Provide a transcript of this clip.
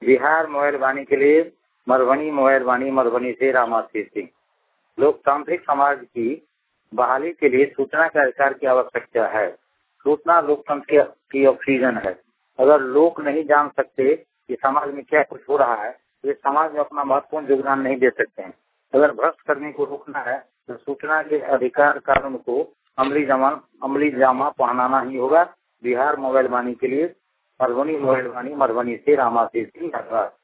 Bihar mobile वाणी के लिए Madhubani mobile वाणी, मधुबनी से रामाशीष सिंह। लोकतांत्रिक समाज की बहाली के लिए सूचना के अधिकार की आवश्यकता है। सूचना लोकतंत्र की ऑक्सीजन है। अगर लोग नहीं जान सकते कि समाज में क्या कुछ हो रहा है तो वे समाज में अपना महत्वपूर्ण योगदान नहीं दे सकते हैं। अगर भ्रष्ट करने को रोकना है तो सूचना के अधिकार कानून को अमली जामा पहनाना ही होगा। बिहार मोबाइल वाणी के लिए मधुबनी मोबाइल वाणी, मधुबनी से रामाशीष सिंह।